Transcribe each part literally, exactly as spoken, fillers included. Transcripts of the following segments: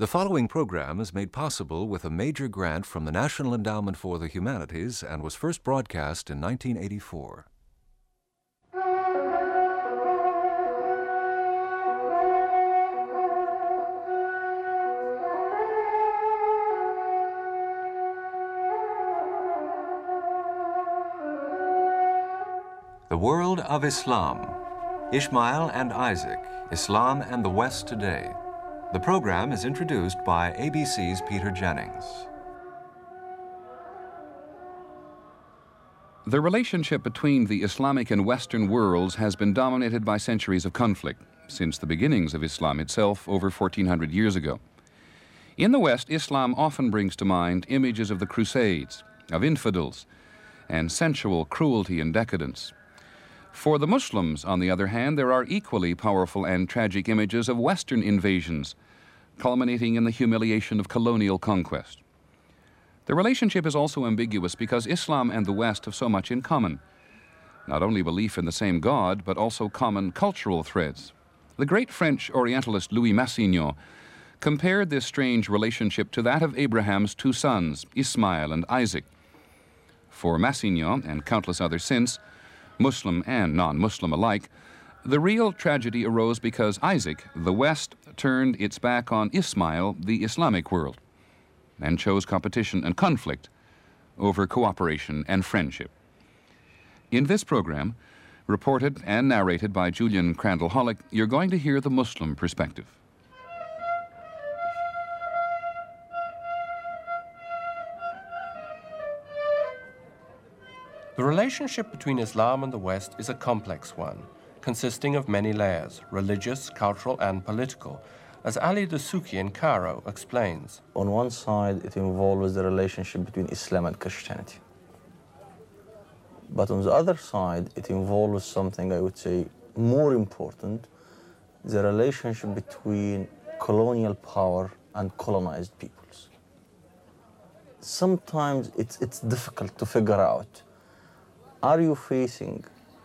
The following program is made possible with a major grant from the National Endowment for the Humanities and was first broadcast in nineteen eighty-four. The World of Islam, Ishmael and Isaac, Islam and the West Today. The program is introduced by A B C's Peter Jennings. The relationship between the Islamic and Western worlds has been dominated by centuries of conflict, since the beginnings of Islam itself over fourteen hundred years ago. In the West, Islam often brings to mind images of the Crusades, of infidels, and sensual cruelty and decadence. For the Muslims, on the other hand, there are equally powerful and tragic images of Western invasions, culminating in the humiliation of colonial conquest. The relationship is also ambiguous because Islam and the West have so much in common. Not only belief in the same God, but also common cultural threads. The great French Orientalist Louis Massignon compared this strange relationship to that of Abraham's two sons, Ismail and Isaac. For Massignon, and countless others since, Muslim and non-Muslim alike, the real tragedy arose because Isaac, the West, turned its back on Ismail, the Islamic world, and chose competition and conflict over cooperation and friendship. In this program, reported and narrated by Julian Crandall-Hollick, you're going to hear the Muslim perspective. The relationship between Islam and the West is a complex one, consisting of many layers, religious, cultural, and political, as Ali Dessouky in Cairo explains. On one side, it involves the relationship between Islam and Christianity. But on the other side, it involves something I would say more important, the relationship between colonial power and colonized peoples. Sometimes it's, it's difficult to figure out, are you facing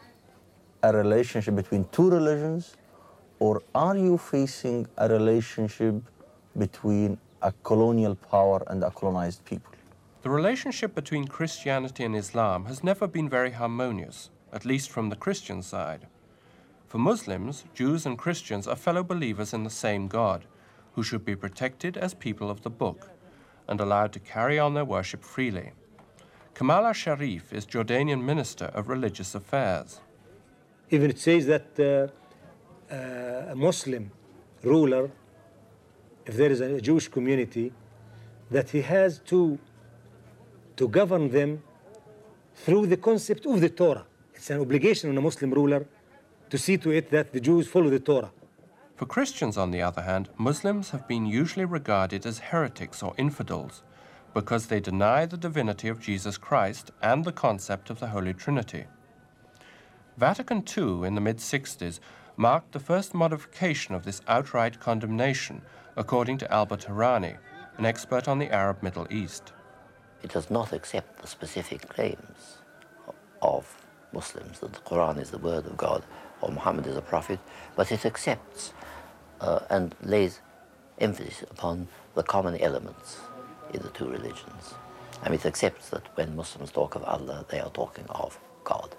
a relationship between two religions, or are you facing a relationship between a colonial power and a colonized people? The relationship between Christianity and Islam has never been very harmonious, at least from the Christian side. For Muslims, Jews and Christians are fellow believers in the same God, who should be protected as people of the book and allowed to carry on their worship freely. Kamal al-Sharif is Jordanian Minister of Religious Affairs. Even it says that uh, uh, a Muslim ruler, if there is a Jewish community, that he has to, to govern them through the concept of the Torah. It's an obligation on a Muslim ruler to see to it that the Jews follow the Torah. For Christians, on the other hand, Muslims have been usually regarded as heretics or infidels, because they deny the divinity of Jesus Christ and the concept of the Holy Trinity. Vatican Two in the mid sixties marked the first modification of this outright condemnation, according to Albert Harani, an expert on the Arab Middle East. It does not accept the specific claims of Muslims that the Quran is the word of God or Muhammad is a prophet, but it accepts uh, and lays emphasis upon the common elements in the two religions. And it accepts that when Muslims talk of Allah, they are talking of God.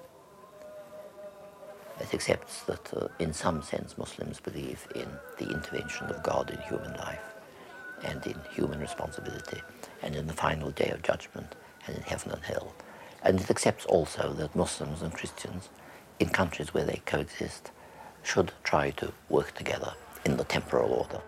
It accepts that uh, in some sense Muslims believe in the intervention of God in human life and in human responsibility and in the final day of judgment and in heaven and hell. And it accepts also that Muslims and Christians in countries where they coexist should try to work together in the temporal order.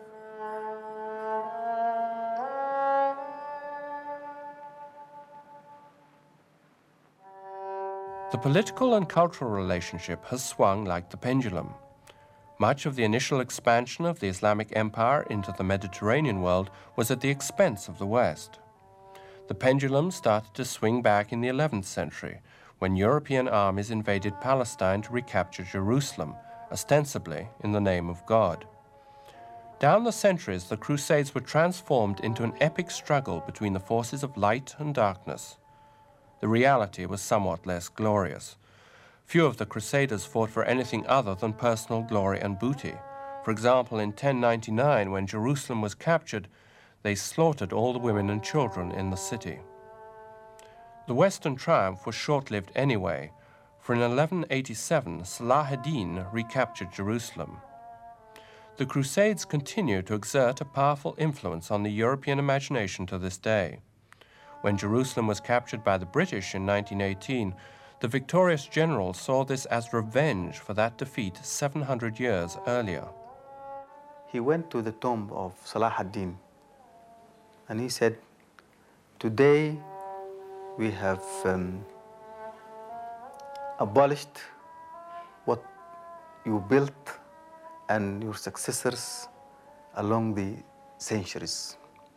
The political and cultural relationship has swung like the pendulum. Much of the initial expansion of the Islamic Empire into the Mediterranean world was at the expense of the West. The pendulum started to swing back in the eleventh century, when European armies invaded Palestine to recapture Jerusalem, ostensibly in the name of God. Down the centuries, the Crusades were transformed into an epic struggle between the forces of light and darkness. The reality was somewhat less glorious. Few of the Crusaders fought for anything other than personal glory and booty, For example, in ten ninety-nine, when Jerusalem was captured, they slaughtered all the women and children in the city. The Western triumph was short-lived anyway, for in eleven eighty-seven, Salah ad-Din recaptured Jerusalem. The Crusades continue to exert a powerful influence on the European imagination to this day. When Jerusalem was captured by the British in nineteen eighteen, the victorious general saw this as revenge for that defeat seven hundred years earlier. He went to the tomb of Salah ad-Din and he said, "Today we have um, abolished what you built and your successors along the centuries.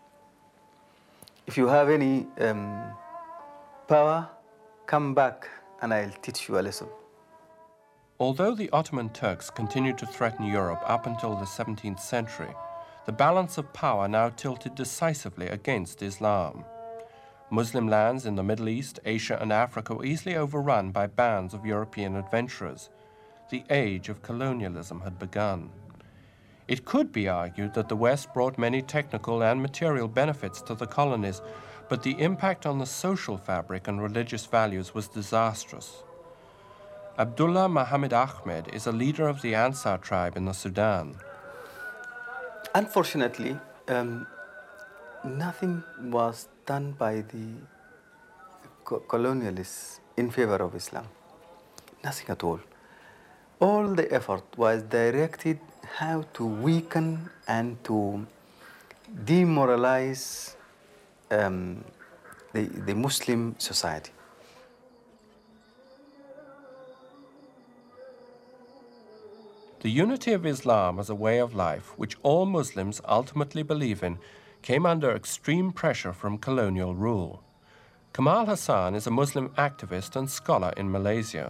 If you have any um, power, come back and I'll teach you a lesson." Although the Ottoman Turks continued to threaten Europe up until the seventeenth century, the balance of power now tilted decisively against Islam. Muslim lands in the Middle East, Asia, and Africa were easily overrun by bands of European adventurers. The age of colonialism had begun. It could be argued that the West brought many technical and material benefits to the colonies, but the impact on the social fabric and religious values was disastrous. Abdullah Muhammad Ahmed is a leader of the Ansar tribe in the Sudan. Unfortunately, um, nothing was done by the co colonialists in favor of Islam. Nothing at all. All the effort was directed how to weaken and to demoralize um, the, the Muslim society. The unity of Islam as a way of life, which all Muslims ultimately believe in, came under extreme pressure from colonial rule. Kamal Hassan is a Muslim activist and scholar in Malaysia.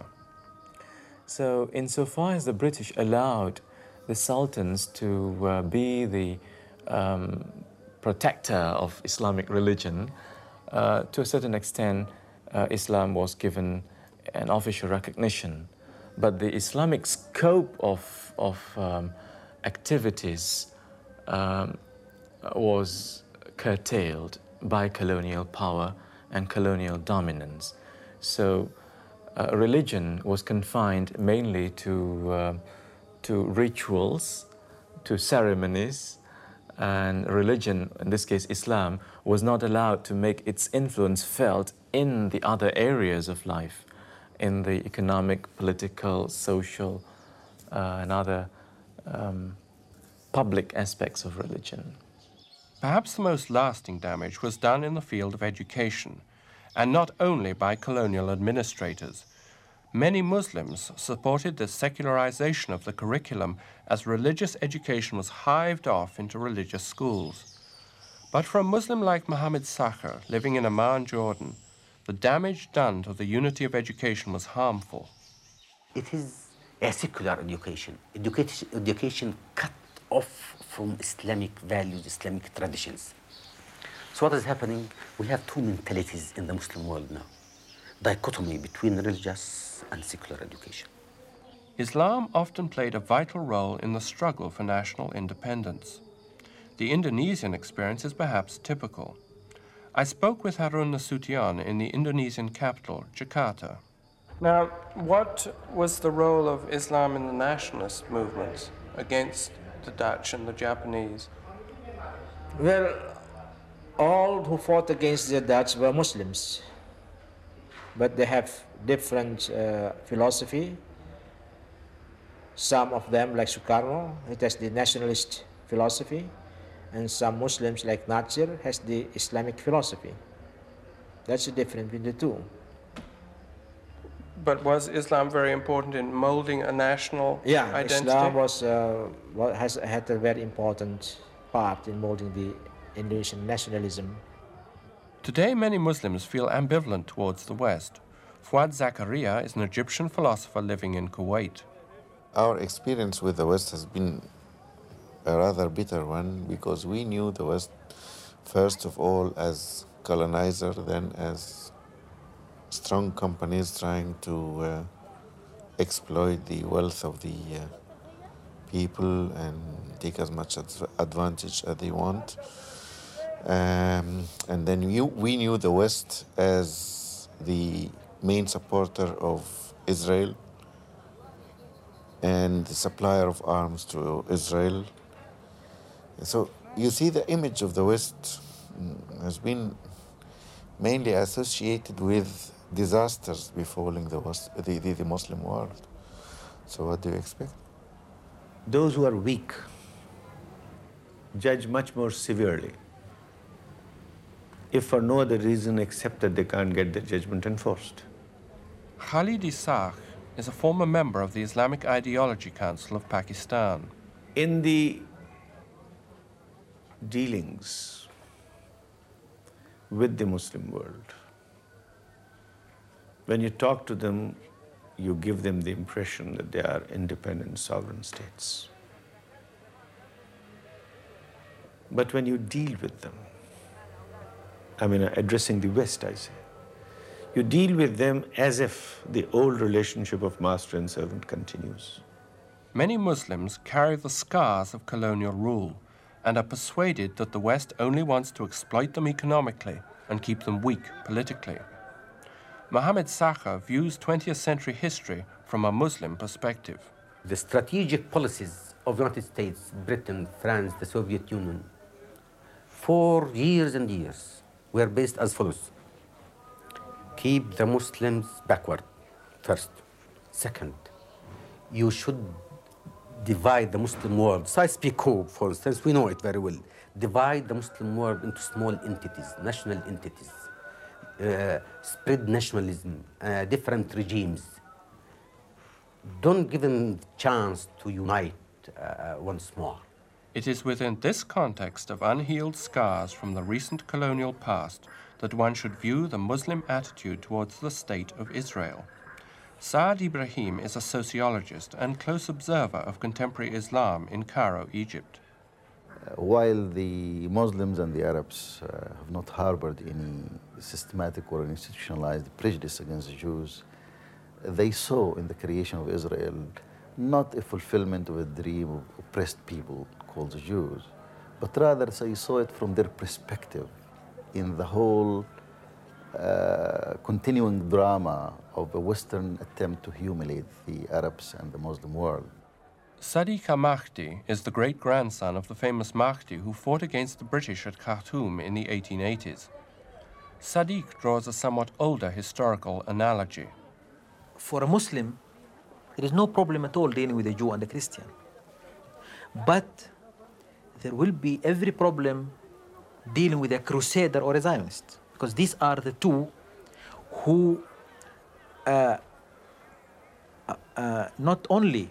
So insofar as the British allowed the sultans to uh, be the um, protector of Islamic religion, uh, to a certain extent, uh, Islam was given an official recognition. But the Islamic scope of, of um, activities um, was curtailed by colonial power and colonial dominance. So uh, religion was confined mainly to, uh, to rituals, to ceremonies, and religion, in this case Islam, was not allowed to make its influence felt in the other areas of life, in the economic, political, social, uh, and other um, public aspects of religion. Perhaps the most lasting damage was done in the field of education, and not only by colonial administrators. Many Muslims supported the secularization of the curriculum as religious education was hived off into religious schools. But for a Muslim like Muhammad Sakhar, living in Amman, Jordan, the damage done to the unity of education was harmful. It is a secular education, education, education cut off from Islamic values, Islamic traditions. So what is happening? We have two mentalities in the Muslim world now. Dichotomy between religious and secular education. Islam often played a vital role in the struggle for national independence. The Indonesian experience is perhaps typical. I spoke with Harun Nasution in the Indonesian capital, Jakarta. Now, what was the role of Islam in the nationalist movements against the Dutch and the Japanese? Well, all who fought against the Dutch were Muslims, but they have different uh, philosophy. Some of them, like Sukarno, it has the nationalist philosophy, and some Muslims, like Nasir, has the Islamic philosophy. That's the difference between the two. But was Islam very important in molding a national yeah, identity? Islam was, uh, has had a very important part in molding the Indonesian nationalism. Today, many Muslims feel ambivalent towards the West. Fuad Zakaria is an Egyptian philosopher living in Kuwait. Our experience with the West has been a rather bitter one, because we knew the West, first of all, as colonizer, then as strong companies trying to uh, exploit the wealth of the uh, people and take as much ad- advantage as they want. Um, and then you, we knew the West as the main supporter of Israel and the supplier of arms to Israel. So you see the image of the West has been mainly associated with disasters befalling the, West, the, the, the Muslim world. So what do you expect? Those who are weak judge much more severely, if for no other reason except that they can't get their judgment enforced. Khalid Isaaq is a former member of the Islamic Ideology Council of Pakistan. In the dealings with the Muslim world, when you talk to them, you give them the impression that they are independent sovereign states. But when you deal with them, I mean, addressing the West, I say, you deal with them as if the old relationship of master and servant continues. Many Muslims carry the scars of colonial rule and are persuaded that the West only wants to exploit them economically and keep them weak politically. Mohammed Sakha views twentieth century history from a Muslim perspective. The strategic policies of the United States, Britain, France, the Soviet Union, for years and years were based as follows. Keep the Muslims backward, first. Second, you should divide the Muslim world. Sykes-Picot, for instance, we know it very well. Divide the Muslim world into small entities, national entities. Uh, spread nationalism, uh, different regimes. Don't give them chance to unite uh, once more. It is within this context of unhealed scars from the recent colonial past that one should view the Muslim attitude towards the State of Israel. Saad Ibrahim is a sociologist and close observer of contemporary Islam in Cairo, Egypt. Uh, while the Muslims and the Arabs uh, have not harbored any systematic or institutionalized prejudice against the Jews, they saw in the creation of Israel not a fulfillment of a dream of oppressed people called the Jews, but rather they saw it from their perspective in the whole uh, continuing drama of a Western attempt to humiliate the Arabs and the Muslim world. Sadiq al-Mahdi is the great-grandson of the famous Mahdi who fought against the British at Khartoum in the eighteen eighties. Sadiq draws a somewhat older historical analogy. For a Muslim, there is no problem at all dealing with a Jew and a Christian. But there will be every problem dealing with a Crusader or a Zionist, because these are the two who uh, uh, not only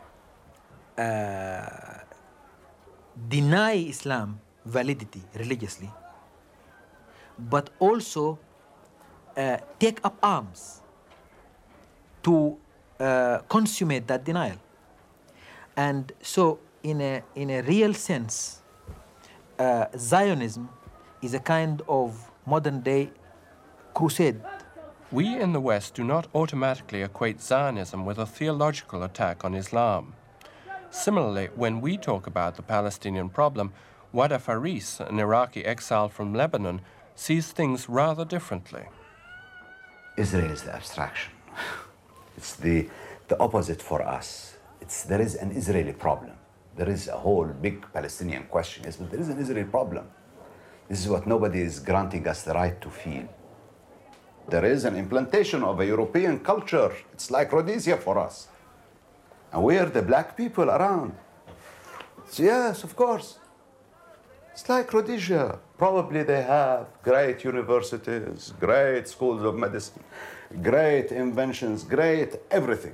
uh, deny Islam validity religiously, but also uh, take up arms to uh, consummate that denial. And so in a, in a real sense, uh, Zionism is a kind of modern-day crusade. We in the West do not automatically equate Zionism with a theological attack on Islam. Similarly, when we talk about the Palestinian problem, Wada Faris, an Iraqi exile from Lebanon, sees things rather differently. Israel is the abstraction. It's the, the opposite for us. It's, there is an Israeli problem. There is a whole big Palestinian question, yes, but there is an Israeli problem. This is what nobody is granting us the right to feel. There is an implantation of a European culture. It's like Rhodesia for us. And we are the black people around. So yes, of course. It's like Rhodesia. Probably they have great universities, great schools of medicine, great inventions, great everything.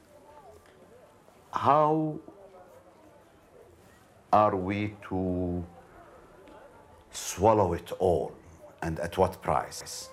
How are we to swallow it all, and at what price?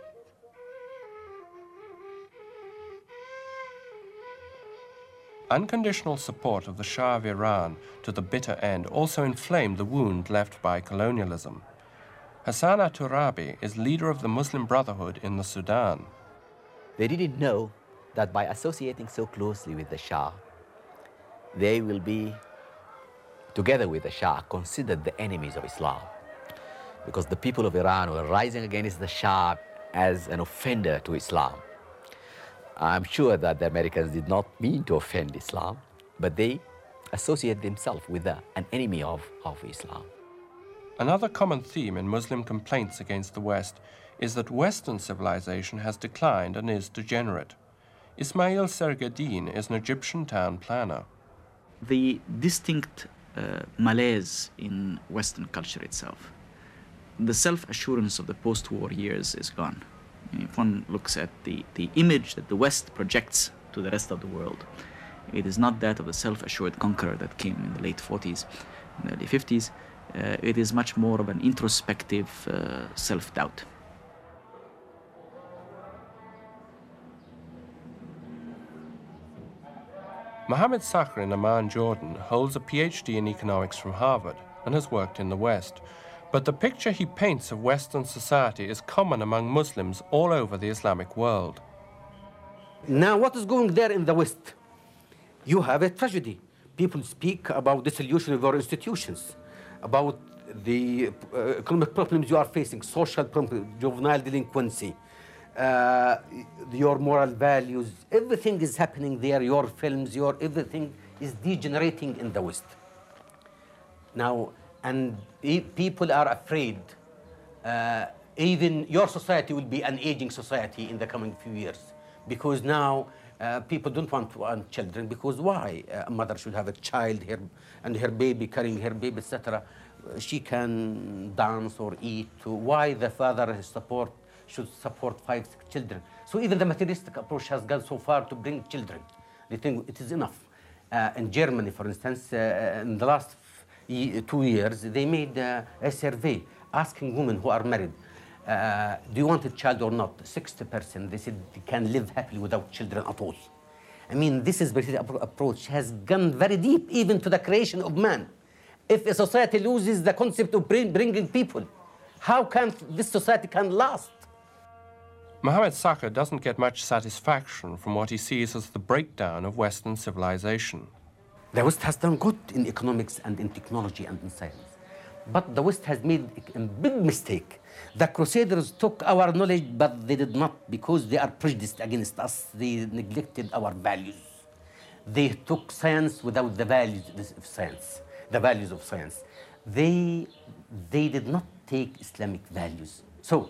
Unconditional support of the Shah of Iran to the bitter end also inflamed the wound left by colonialism. Hassan al-Turabi is leader of the Muslim Brotherhood in the Sudan. They didn't know that by associating so closely with the Shah, they will be, together with the Shah, considered the enemies of Islam. Because the people of Iran were rising against the Shah as an offender to Islam. I'm sure that the Americans did not mean to offend Islam, but they associate themselves with the, an enemy of, of Islam. Another common theme in Muslim complaints against the West is that Western civilization has declined and is degenerate. Ismail Sergadine is an Egyptian town planner. The distinct uh, malaise in Western culture itself, the self-assurance of the post-war years is gone. If one looks at the, the image that the West projects to the rest of the world, it is not that of the self-assured conqueror that came in the late forties and the early fifties. Uh, it is much more of an introspective uh, self-doubt. Mohammed Sakhr in Amman, Jordan, holds a PhD in economics from Harvard and has worked in the West. But the picture he paints of Western society is common among Muslims all over the Islamic world. Now, what is going there in the West? You have a tragedy. People speak about the solution of our institutions, about the uh, economic problems you are facing, social problems, juvenile delinquency, uh, your moral values. Everything is happening there. Your films, your everything is degenerating in the West. Now, and people are afraid. Uh, even your society will be an aging society in the coming few years, because now uh, people don't want to want children. Because why? Uh, a mother should have a child here, and her baby carrying her baby, et cetera. She can dance or eat. Why the father his support should support five, six children? So even the materialistic approach has gone so far to bring children. They think it is enough. Uh, in Germany, for instance, uh, in the last two years, they made uh, a survey asking women who are married, uh, do you want a child or not? sixty percent, they said they can live happily without children at all. I mean, this is the approach has gone very deep, even to the creation of man. If a society loses the concept of bring, bringing people, how can this society can last? Mohammed Sakhr doesn't get much satisfaction from what he sees as the breakdown of Western civilization. The West has done good in economics and in technology and in science. But the West has made a big mistake. The Crusaders took our knowledge, but they did not, because they are prejudiced against us. They neglected our values. They took science without the values of science, the values of science. They, they did not take Islamic values. So,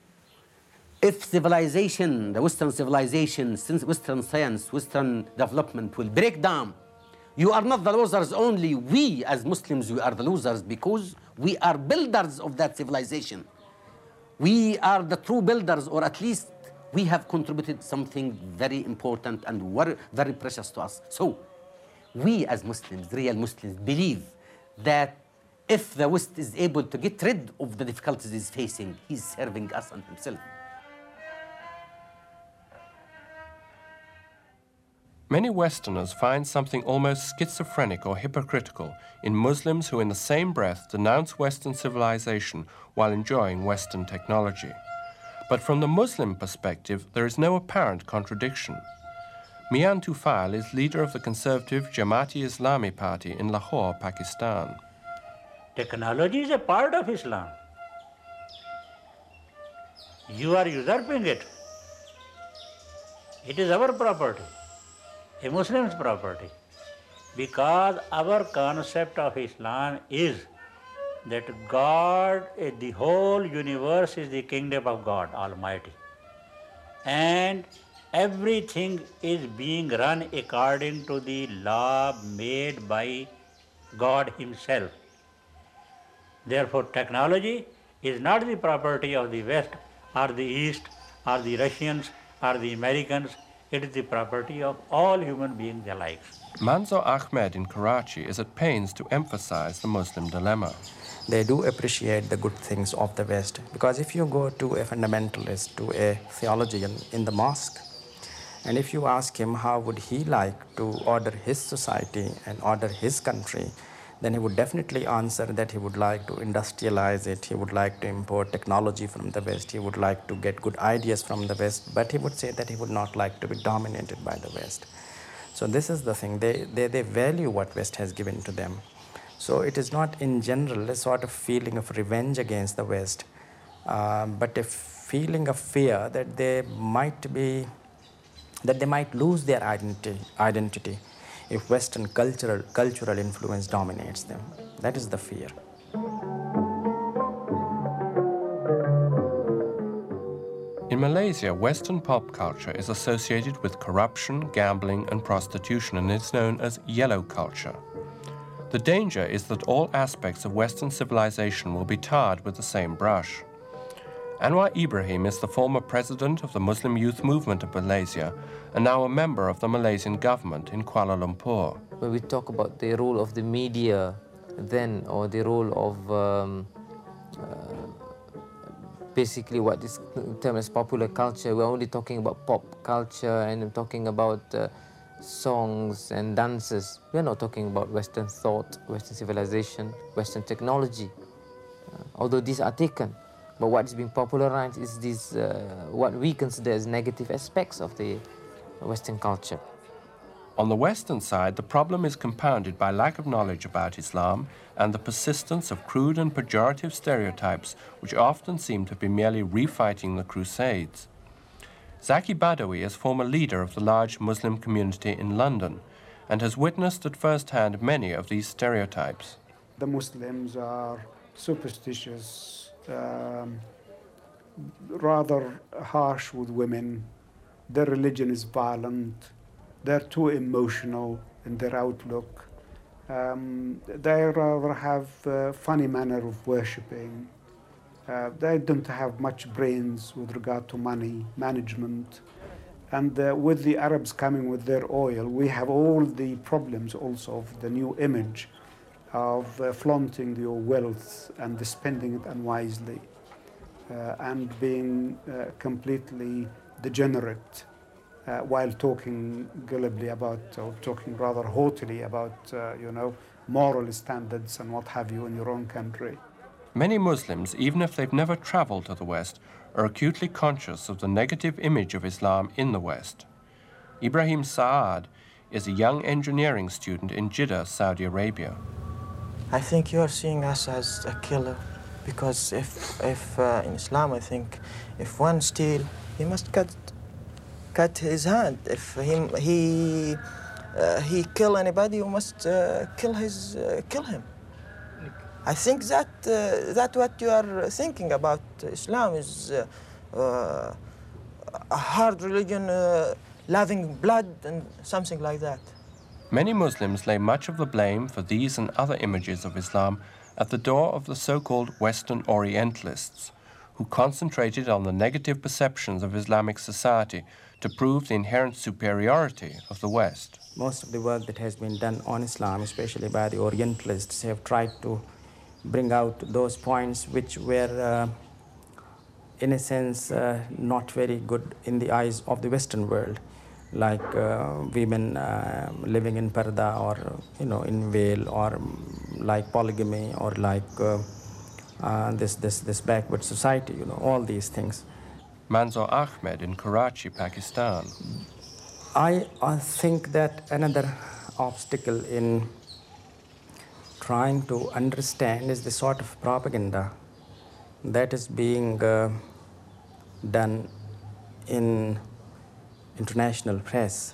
if civilization, the Western civilization, since Western science, Western development will break down, you are not the losers only. We, as Muslims, we are the losers, because we are builders of that civilization. We are the true builders, or at least we have contributed something very important and very precious to us. So, we as Muslims, real Muslims, believe that if the West is able to get rid of the difficulties he's facing, he's serving us and himself. Many Westerners find something almost schizophrenic or hypocritical in Muslims who in the same breath denounce Western civilization while enjoying Western technology. But from the Muslim perspective, there is no apparent contradiction. Mian Tufail is leader of the conservative Jamaat-e-Islami party in Lahore, Pakistan. Technology is a part of Islam. You are usurping it. It is our property, a Muslim's property, because our concept of Islam is that God, the whole universe is the kingdom of God Almighty, and everything is being run according to the law made by God Himself. Therefore, technology is not the property of the West or the East or the Russians or the Americans. It is the property of all human beings alike. Manzoor Ahmed in Karachi is at pains to emphasize the Muslim dilemma. They do appreciate the good things of the West, because if you go to a fundamentalist, to a theologian in the mosque, and if you ask him how would he like to order his society and order his country, then he would definitely answer that he would like to industrialize it, he would like to import technology from the West, he would like to get good ideas from the West, but he would say that he would not like to be dominated by the West. So this is the thing, they, they, they value what West has given to them. So it is not in general a sort of feeling of revenge against the West, uh, but a feeling of fear that they might be, that they might lose their identity, identity if Western cultural, cultural influence dominates them. That is the fear. In Malaysia, Western pop culture is associated with corruption, gambling, and prostitution, and is known as yellow culture. The danger is that all aspects of Western civilization will be tarred with the same brush. Anwar Ibrahim is the former president of the Muslim Youth Movement of Malaysia and now a member of the Malaysian government in Kuala Lumpur. When we talk about the role of the media then, or the role of um, uh, basically what is termed as popular culture, we're only talking about pop culture and talking about uh, songs and dances. We're not talking about Western thought, Western civilization, Western technology, uh, although these are taken. But what is being popularized is these, uh, what we consider as negative aspects of the Western culture. On the Western side, the problem is compounded by lack of knowledge about Islam and the persistence of crude and pejorative stereotypes, which often seem to be merely refighting the Crusades. Zaki Badawi is former leader of the large Muslim community in London and has witnessed at first hand many of these stereotypes. The Muslims are superstitious, um, rather harsh with women. Their religion is violent. They're too emotional in their outlook. Um, they rather have a funny manner of worshipping. Uh, they don't have much brains with regard to money management. And uh, with the Arabs coming with their oil, we have all the problems also of the new image of uh, flaunting your wealth and spending it unwisely uh, and being uh, completely degenerate uh, while talking gullibly about, or talking rather haughtily about, uh, you know, moral standards and what have you in your own country. Many Muslims, even if they've never traveled to the West, are acutely conscious of the negative image of Islam in the West. Ibrahim Saad is a young engineering student in Jeddah, Saudi Arabia. I think you are seeing us as a killer, because if, if uh, in Islam, I think, if one steals, he must cut, cut his hand. If he he uh, he kill anybody, you must uh, kill his uh, kill him. I think that uh, that what you are thinking about Islam is uh, uh, a hard religion, uh, loving blood and something like that. Many Muslims lay much of the blame for these and other images of Islam at the door of the so-called Western Orientalists, who concentrated on the negative perceptions of Islamic society to prove the inherent superiority of the West. Most of the work that has been done on Islam, especially by the Orientalists, have tried to bring out those points which were, uh, in a sense, uh, not very good in the eyes of the Western world, like uh, women uh, living in parda, or you know, in veil, or like polygamy, or like uh, uh, this this this backward society. You know, all these things. Manzoor Ahmed in Karachi, Pakistan. I, I think that another obstacle in trying to understand is the sort of propaganda that is being uh, done in international press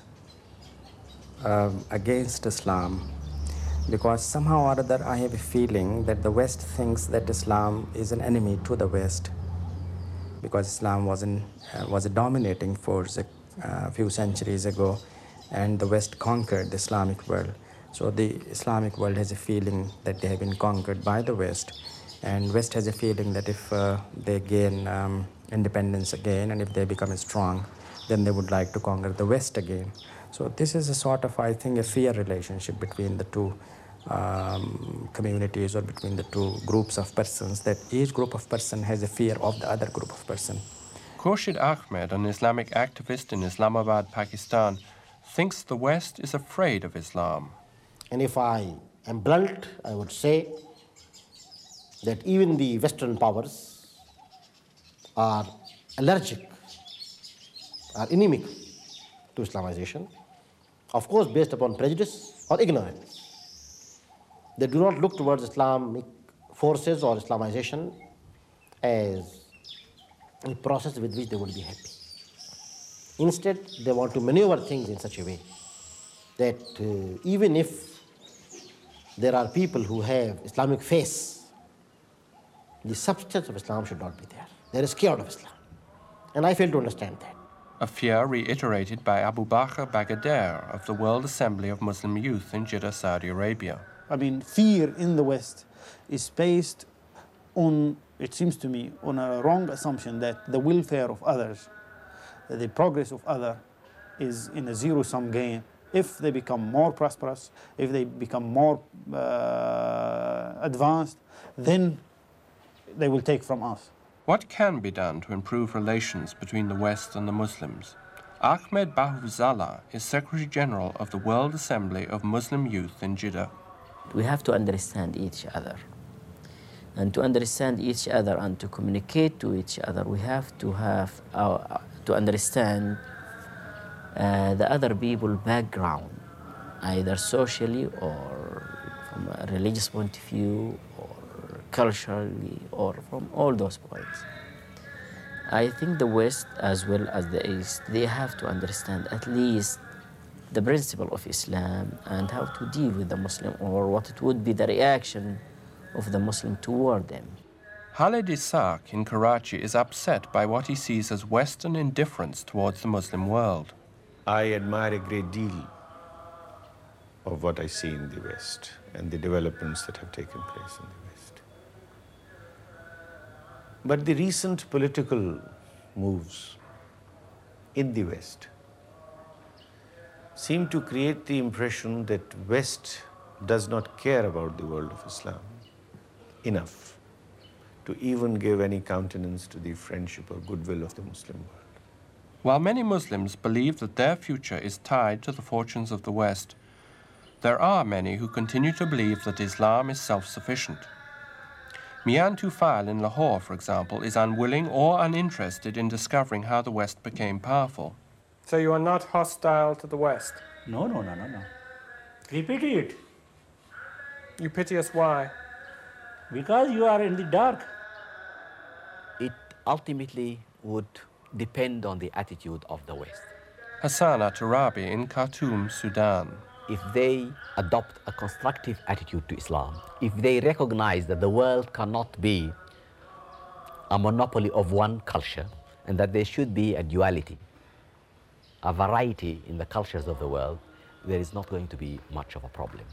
uh, against Islam, because somehow or other I have a feeling that the West thinks that Islam is an enemy to the West, because Islam was, in, uh, was a dominating force a uh, few centuries ago, and the West conquered the Islamic world. So the Islamic world has a feeling that they have been conquered by the West, and West has a feeling that if uh, they gain um, independence again, and if they become strong, then they would like to conquer the West again. So this is a sort of, I think, a fear relationship between the two um, communities, or between the two groups of persons, that each group of person has a fear of the other group of person. Khurshid Ahmed, an Islamic activist in Islamabad, Pakistan, thinks the West is afraid of Islam. And if I am blunt, I would say that even the Western powers are allergic, are anemic to Islamization, of course based upon prejudice or ignorance. They do not look towards Islamic forces or Islamization as a process with which they would be happy. Instead, they want to maneuver things in such a way that uh, even if there are people who have Islamic face, the substance of Islam should not be there. They are scared of Islam. And I fail to understand that. A fear reiterated by Abu Bakr Baghadir of the World Assembly of Muslim Youth in Jeddah, Saudi Arabia. I mean, fear in the West is based on, it seems to me, on a wrong assumption that the welfare of others, the progress of others, is in a zero-sum game. If they become more prosperous, if they become more uh, advanced, then they will take from us. What can be done to improve relations between the West and the Muslims? Ahmed Bahuzallah is Secretary General of the World Assembly of Muslim Youth in Jeddah. We have to understand each other. And to understand each other and to communicate to each other, we have to have our, to understand uh, the other people's background, either socially or from a religious point of view, or culturally, or from all those points. I think the West, as well as the East, they have to understand at least the principle of Islam and how to deal with the Muslim, or what it would be the reaction of the Muslim toward them. Khaled Isaaq in Karachi is upset by what he sees as Western indifference towards the Muslim world. I admire a great deal of what I see in the West and the developments that have taken place in the West. But the recent political moves in the West seem to create the impression that West does not care about the world of Islam enough to even give any countenance to the friendship or goodwill of the Muslim world. While many Muslims believe that their future is tied to the fortunes of the West, there are many who continue to believe that Islam is self-sufficient. Mian Tufail in Lahore, for example, is unwilling or uninterested in discovering how the West became powerful. So you are not hostile to the West? No, no, no, no, no. We pity it. You pity us why? Because you are in the dark. It ultimately would depend on the attitude of the West. Hassana Turabi in Khartoum, Sudan. If they adopt a constructive attitude to Islam, if they recognize that the world cannot be a monopoly of one culture, and that there should be a duality, a variety in the cultures of the world, there is not going to be much of a problem.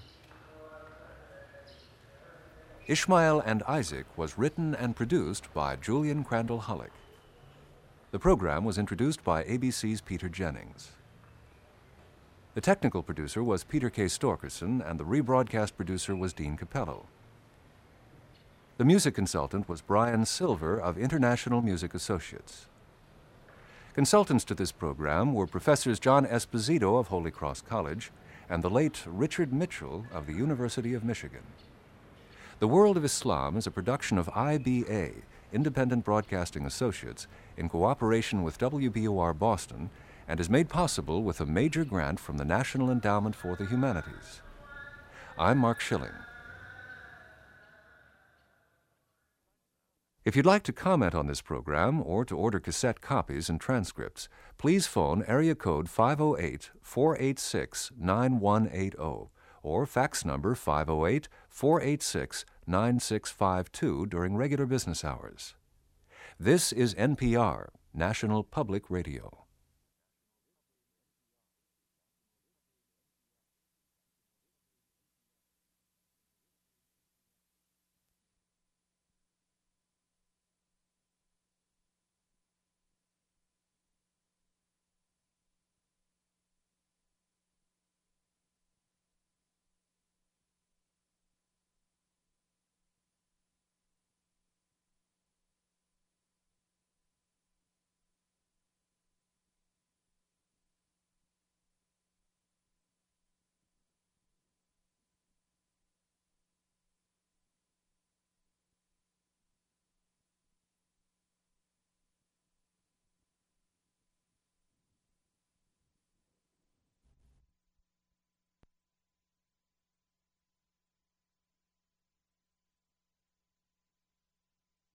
Ishmael and Isaac was written and produced by Julian Crandall Hullock. The program was introduced by A B C's Peter Jennings. The technical producer was Peter K. Storkerson, and the rebroadcast producer was Dean Capello. The music consultant was Brian Silver of International Music Associates. Consultants to this program were Professors John Esposito of Holy Cross College and the late Richard Mitchell of the University of Michigan. The World of Islam is a production of I B A, Independent Broadcasting Associates, in cooperation with W B O R Boston, and is made possible with a major grant from the National Endowment for the Humanities. I'm Mark Schilling. If you'd like to comment on this program or to order cassette copies and transcripts, please phone area code five oh eight, four eight six, nine one eight oh or fax number five oh eight, four eight six, nine six five two during regular business hours. This is N P R, National Public Radio.